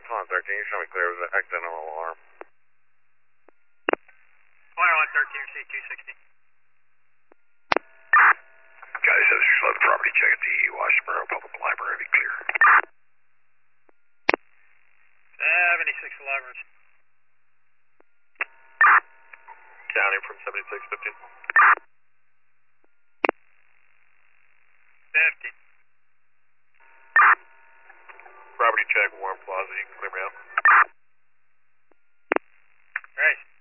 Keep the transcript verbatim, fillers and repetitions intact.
Twenty thirteen, you show me clear of the accidental alarm. twenty-one thirteen, C two sixty. Guys, as you slow the property check at the Washington Public Library, be clear. seventy-six eleven. County from seventy-six fifteen. fifty. Property check, Warren Plaza, you can clear me out. Right.